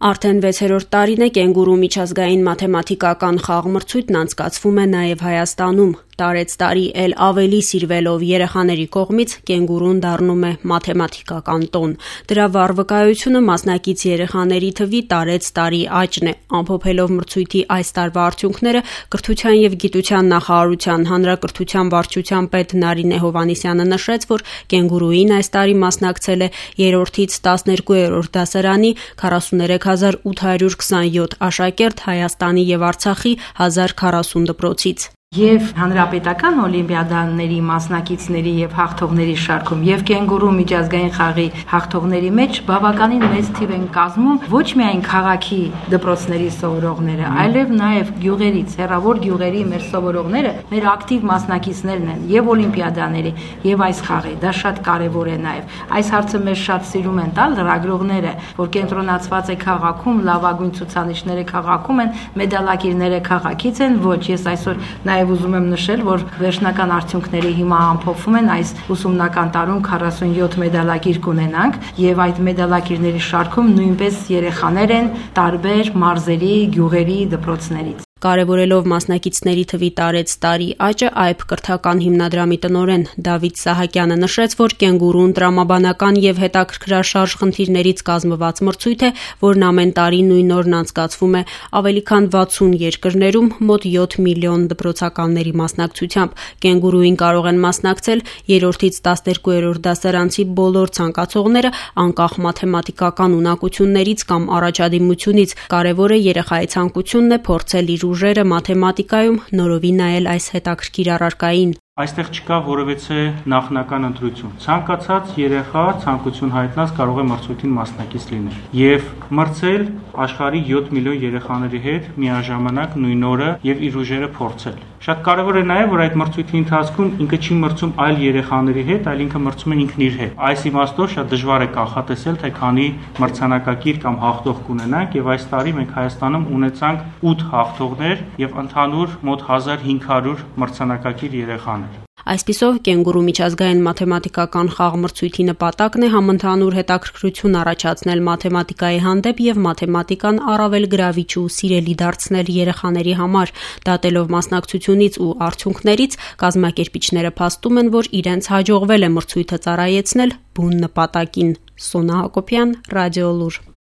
Արդեն 6-րդ տարին է կենգուրու միջազգային մաթեմատիկական խաղմրցույթն անցկացվում է նաև Հայաստանում։ Տարեցտարի էլ ավելի սիրվելով երեխաների կողմից կենգուրուն դառնում է մաթեմատիկական տոն։ Դրա վառ վկայությունը մասնակից երեխաների թվի տարեցտարի աճն է։ Ամփոփելով մրցույթի այս տարվա արդյունքները, Կրթության և գիտության նախարարության հանրակրթության վարչության պետ Նարինե Հովհաննիսյանը նշեց, որ կենգուրուին այս տարի մասնակցել է 3-ից 12-րդ դասարանի 43,827 աշակերտ Հայաստանի և Արցախի 1040 դպրոցից։ Եվ հանրապետական օլիմպիադաների մասնակիցների եւ հաղթողների շարքում եւ կենգուրու միջազգային խաղի հաղթողների մեջ բավականին մեծ թիվ են կազմում ոչ միայն քաղաքի դպրոցների սովորողները, այլև նաեւ գյուղերից, հեռավոր գյուղերի մեր սովորողները, մեր ակտիվ մասնակիցներն են եւ օլիմպիադաների եւ այս խաղի։ Դա շատ կարեւոր է նաեւ։ Այս հարցը մեզ շատ սիրում են տալ լրագրողները, որ կենտրոնացված է քաղաքում, լավագույն ցուցանիշները քաղաքում են, մեդալակիրները քաղաքից են, ոչ, ես այսօր նաեւ ուզում եմ նշել, որ վերջնական արդյունքների հիմա ամփոփվում են այս ուսումնական տարում 47 մեդալակիր կունենանք եւ այդ մեդալակիրների շարքում նույնպես երեխաներ են տարբեր մարզերի, գյուղերի, դպրոցներից։ Կարևորելով մասնակիցների թվի տարեցտարի աճը, ԱԵՊ կրթական հիմնադրամի տնօրեն Դավիթ Սահակյանը նշեց, որ կենգուրուն տրամաբանական եւ հետաքրքրաշարժ խնդիրներից կազմված մրցույթ է, որն ամեն տարի նույն օրն անցկացվում է ավելի քան 60 երկրներում մոտ 7 միլիոն դպրոցականների մասնակցությամբ։ Կենգուրուին կարող են մասնակցել 3-ից 12-րդ դասարանցի բոլոր ցանկացողները, անկախ մաթեմատիկական ունակություններից կամ առաջադիմությունից։ Կարևոր է երեխայի ցանկությունն է փորձել իր ուժերը մաթեմատիկայում, նորովի նայել այս հետաքրքիր առարկային։ Այստեղ չկա որևէ նախնական ընտրություն։ Ցանկացած երեխա ցանկություն հայտնած կարող է մրցույթին մասնակից լինել եւ մրցել աշխարհի 7 միլիոն երեխաների հետ միաժամանակ նույն օրը եւ իր ուժերը փորձել։ Շատ կարևոր է նաեւ, որ այդ մրցույթի ընթացքում ինքը չի մրցում այլ երեխաների հետ, այլ ինքը մրցում է ինքն իր հետ։ Այս իմաստով շատ դժվար է կանխատեսել, թե քանի մրցանակակիր կամ հաղթող կունենանք եւ այս տարի մենք Հայաստանում ունեցանք 8 հաղթողներ եւ ընդհանուր մոտ 1500 մրցանակակիր երեխաներ։ Այսպիսով, կենգուրու միջազգային մաթեմատիկական խաղմրցույթի նպատակն է համընդհանուր հետաքրքրություն առաջացնել մաթեմատիկայի հանդեպ եւ մաթեմատիկան առավել գրավիչ ու սիրելի դարձնել երեխաների համար։ Դատելով մասնակցությունից ու արդյունքներից, կազմակերպիչները փաստում են, որ իրենց հաջողվել է մրցույթը ծառայեցնել բուն նպատակին։ Սոնա Հակոբյան, Ռադիոլուր։